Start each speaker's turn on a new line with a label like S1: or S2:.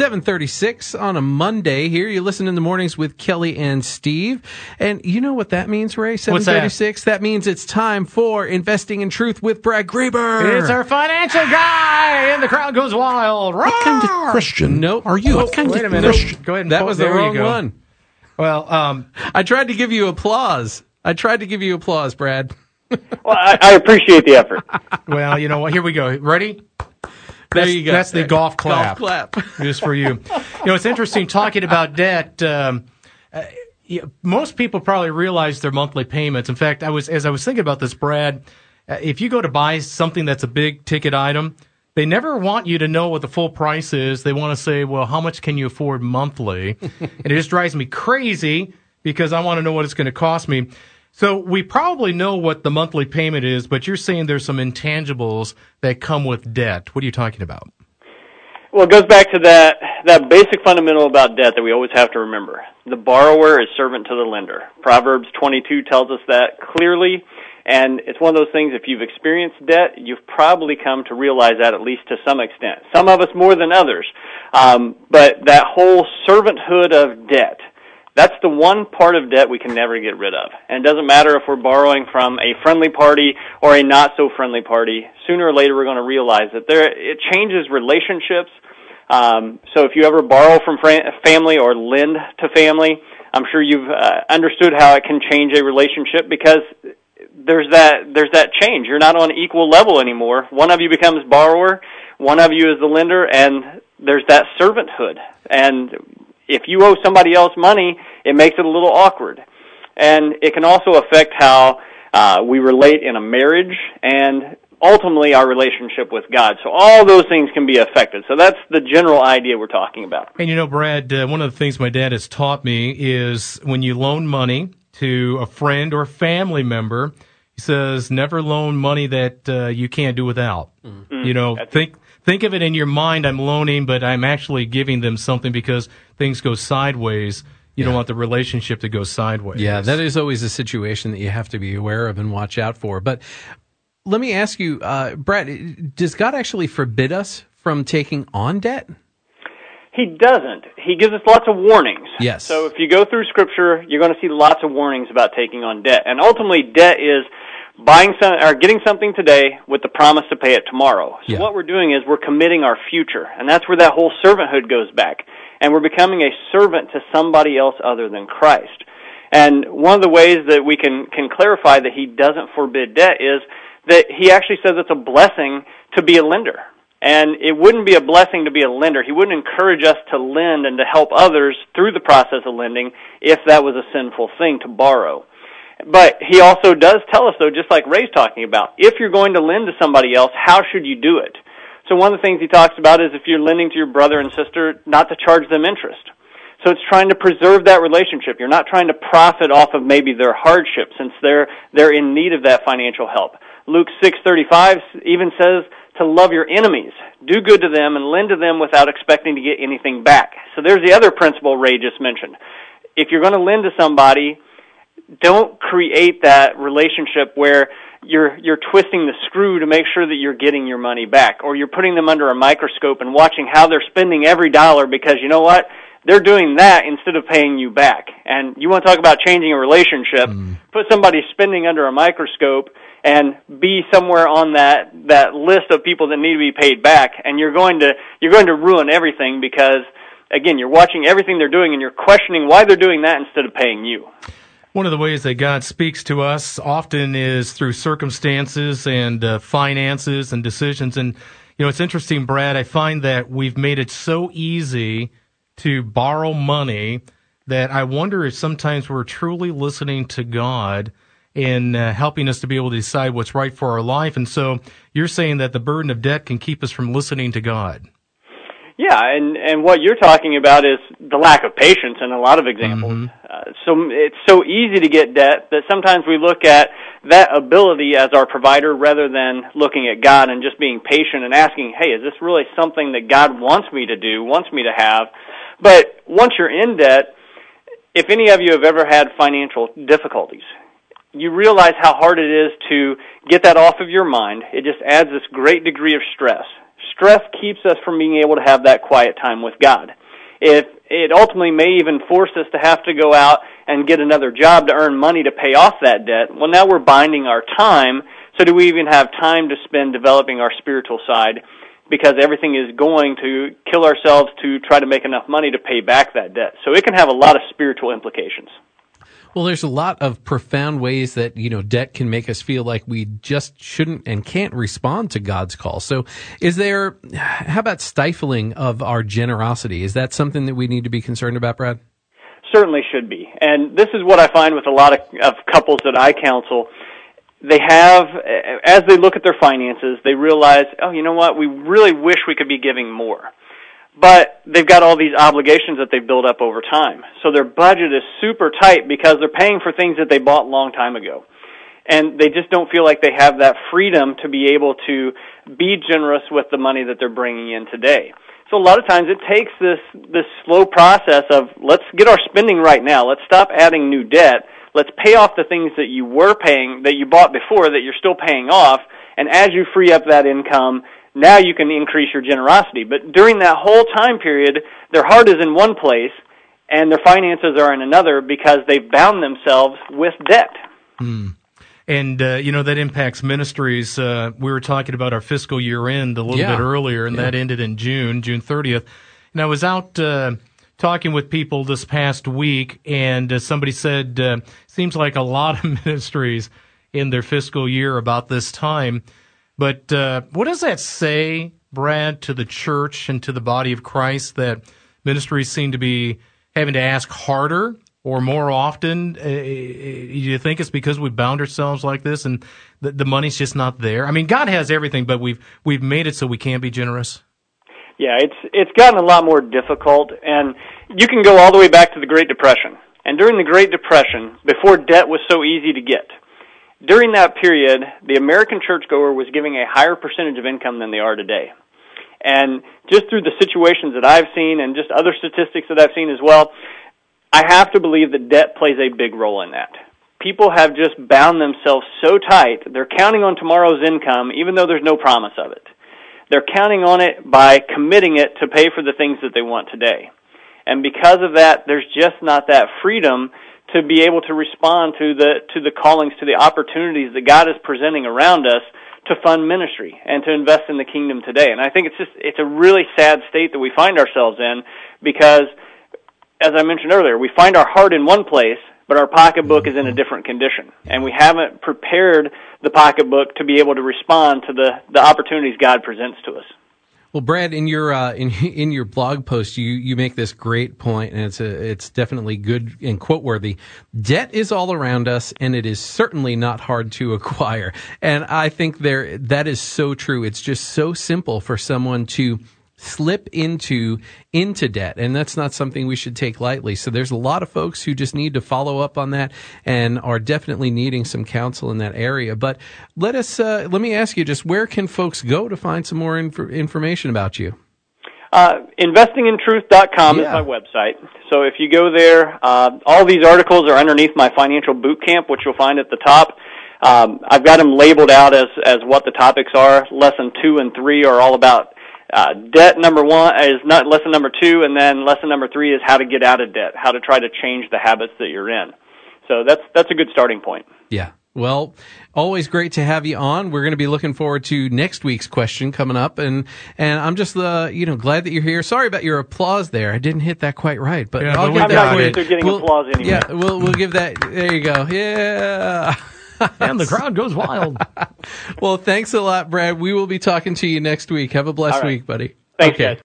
S1: 7:36 on a Monday here. You listen in the mornings with Kelly and Steve. And you know what that means, Ray? 7:36? That means it's time for Investing in Truth with Brad Graber.
S2: It's our financial guy, and the crowd goes wild.
S3: What kind of Christian are you? What kind
S2: wait a
S3: of
S2: minute.
S3: Christian?
S2: Go ahead and
S1: That was the wrong one.
S2: Well,
S1: I tried to give you applause. Brad.
S4: Well, I appreciate the effort.
S2: Well, you know what? Here we go. Ready?
S1: There you go.
S2: That's the golf clap.
S1: Golf clap.
S2: Just for you. It's interesting talking about debt. Most people probably realize their monthly payments. In fact, as I was thinking about this, Brad, if you go to buy something that's a big ticket item, they never want you to know what the full price is. They want to say, well, how much can you afford monthly? And it just drives me crazy because I want to know what it's going to cost me. So we probably know what the monthly payment is, but you're saying there's some intangibles that come with debt. What are you talking about?
S4: Well, it goes back to that basic fundamental about debt that we always have to remember. The borrower is servant to the lender. Proverbs 22 tells us that clearly, and it's one of those things, if you've experienced debt, you've probably come to realize that at least to some extent. Some of us more than others. But that whole servanthood of debt, that's the one part of debt we can never get rid of. And it doesn't matter if we're borrowing from a friendly party or a not-so-friendly party. Sooner or later, we're going to realize that it changes relationships. So if you ever borrow from family or lend to family, I'm sure you've understood how it can change a relationship because there's that change. You're not on equal level anymore. One of you becomes borrower, one of you is the lender, and there's that servanthood. And if you owe somebody else money, it makes it a little awkward. And it can also affect how we relate in a marriage and ultimately our relationship with God. So all those things can be affected. So that's the general idea we're talking about.
S2: And Brad, one of the things my dad has taught me is when you loan money to a friend or family member, he says, never loan money that you can't do without. Mm-hmm. Think of it in your mind, I'm loaning, but I'm actually giving them something because things go sideways. You don't want the relationship to go sideways.
S1: Yeah, that is always a situation that you have to be aware of and watch out for. But let me ask you, Brad, does God actually forbid us from taking on debt?
S4: He doesn't. He gives us lots of warnings.
S1: Yes.
S4: So if you go through Scripture, you're going to see lots of warnings about taking on debt. And ultimately, debt is getting something today with the promise to pay it tomorrow. So what we're doing is we're committing our future, and that's where that whole servanthood goes back. And we're becoming a servant to somebody else other than Christ. And one of the ways that we can clarify that he doesn't forbid debt is that he actually says it's a blessing to be a lender. And it wouldn't be a blessing to be a lender. He wouldn't encourage us to lend and to help others through the process of lending if that was a sinful thing to borrow. But he also does tell us, though, just like Ray's talking about, if you're going to lend to somebody else, how should you do it? So one of the things he talks about is if you're lending to your brother and sister, not to charge them interest. So it's trying to preserve that relationship. You're not trying to profit off of maybe their hardship since they're in need of that financial help. Luke 6:35 even says to love your enemies, do good to them, and lend to them without expecting to get anything back. So there's the other principle Ray just mentioned. If you're going to lend to somebody, don't create that relationship where you're twisting the screw to make sure that you're getting your money back, or you're putting them under a microscope and watching how they're spending every dollar because you know what? They're doing that instead of paying you back. And you want to talk about changing a relationship, put somebody spending under a microscope and be somewhere on that list of people that need to be paid back, and you're going to ruin everything because, again, you're watching everything they're doing and you're questioning why they're doing that instead of paying you.
S2: One of the ways that God speaks to us often is through circumstances and finances and decisions. And, it's interesting, Brad, I find that we've made it so easy to borrow money that I wonder if sometimes we're truly listening to God in helping us to be able to decide what's right for our life. And so you're saying that the burden of debt can keep us from listening to God.
S4: Yeah, and what you're talking about is the lack of patience in a lot of examples. Mm-hmm. So it's so easy to get debt that sometimes we look at that ability as our provider rather than looking at God and just being patient and asking, hey, is this really something that God wants me to do, wants me to have? But once you're in debt, if any of you have ever had financial difficulties, you realize how hard it is to get that off of your mind. It just adds this great degree of stress. stress keeps us from being able to have that quiet time with God. If it ultimately may even force us to have to go out and get another job to earn money to pay off that debt, well, now we're binding our time. So do we even have time to spend developing our spiritual side? Because everything is going to kill ourselves to try to make enough money to pay back that debt. So it can have a lot of spiritual implications.
S1: Well, there's a lot of profound ways that, debt can make us feel like we just shouldn't and can't respond to God's call. So how about stifling of our generosity? Is that something that we need to be concerned about, Brad?
S4: Certainly should be. And this is what I find with a lot of couples that I counsel. They have, as they look at their finances, they realize, oh, you know what, we really wish we could be giving more. But they've got all these obligations that they've built up over time. So their budget is super tight because they're paying for things that they bought a long time ago. And they just don't feel like they have that freedom to be able to be generous with the money that they're bringing in today. So a lot of times it takes this slow process of, let's get our spending right now. Let's stop adding new debt. Let's pay off the things that you were paying, that you bought before, that you're still paying off. And as you free up that income, now you can increase your generosity. But during that whole time period, their heart is in one place and their finances are in another because they've bound themselves with debt.
S2: And, that impacts ministries. We were talking about our fiscal year end a little bit earlier, and that ended in June 30th. And I was out talking with people this past week, and somebody said, seems like a lot of ministries in their fiscal year about this time. But what does that say, Brad, to the church and to the body of Christ, that ministries seem to be having to ask harder or more often? Do you think it's because we've bound ourselves like this and the money's just not there? I mean, God has everything, but we've made it so we can't be generous.
S4: Yeah, it's gotten a lot more difficult, and you can go all the way back to the Great Depression. And during the Great Depression, before debt was so easy to get, during that period, the American churchgoer was giving a higher percentage of income than they are today. And just through the situations that I've seen and just other statistics that I've seen as well, I have to believe that debt plays a big role in that. People have just bound themselves so tight, they're counting on tomorrow's income even though there's no promise of it. They're counting on it by committing it to pay for the things that they want today. And because of that, there's just not that freedom to be able to respond to the callings, to the opportunities that God is presenting around us to fund ministry and to invest in the kingdom today. And I think it's a really sad state that we find ourselves in because, as I mentioned earlier, we find our heart in one place, but our pocketbook is in a different condition. And we haven't prepared the pocketbook to be able to respond to the opportunities God presents to us.
S1: Well, Brad, in your blog post, you make this great point, and it's definitely good and quote worthy. Debt is all around us, and it is certainly not hard to acquire. And I think that is so true. It's just so simple for someone to slip into debt, and that's not something we should take lightly. So there's a lot of folks who just need to follow up on that and are definitely needing some counsel in that area. But let me ask you, just where can folks go to find some more information about you?
S4: Investingintruth.com is my website. So if you go there, all these articles are underneath my financial boot camp, which you'll find at the top. I've got them labeled out as what the topics are. Lesson 2 and 3 are all about debt. Number 1 is not lesson number 2, and then lesson number 3 is how to get out of debt, how to try to change the habits that you're in. So that's a good starting point.
S1: Yeah. Well, always great to have you on. We're going to be looking forward to next week's question coming up, and I'm just glad that you're here. Sorry about your applause there. I didn't hit that quite right, but I'll give that.
S4: I'm not used to getting applause anyway.
S1: Yeah, we'll give that. There you go. Yeah.
S2: And the crowd goes wild.
S1: Well, thanks a lot, Brad. We will be talking to you next week. Have a blessed week, buddy.
S4: Thanks, guys.